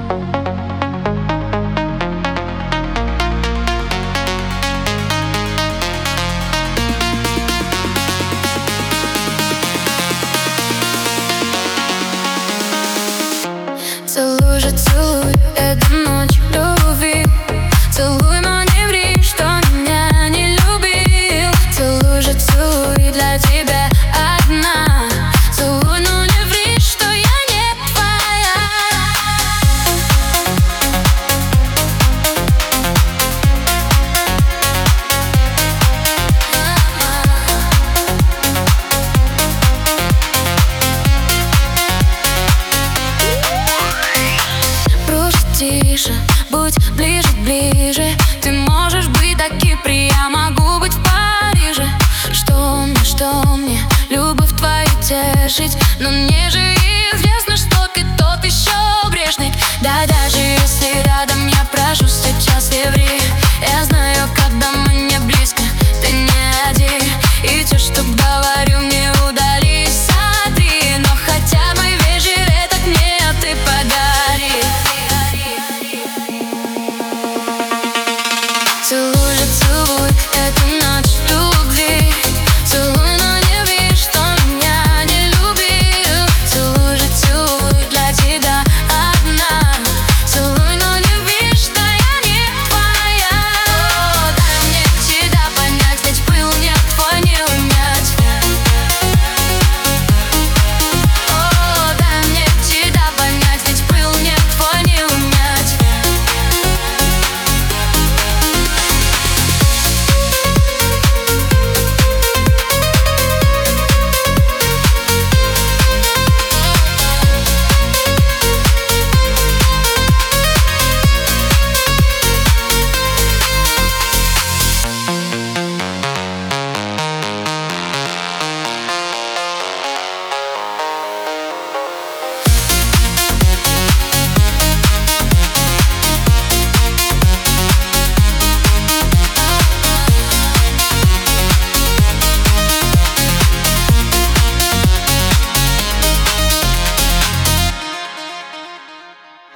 Целуй же, целуй, это ночь любви. Целуй, но не ври, что меня не любил. Целуй же, целуй, для тебя одна. Целуй, но не ври, что я не твоя. Тише, будь ближе, ближе. Ты можешь быть таким при, я могу быть в Париже. Что мне, любовь твою тешить? Но мне же известно, что ты тот еще грешник. Да-да.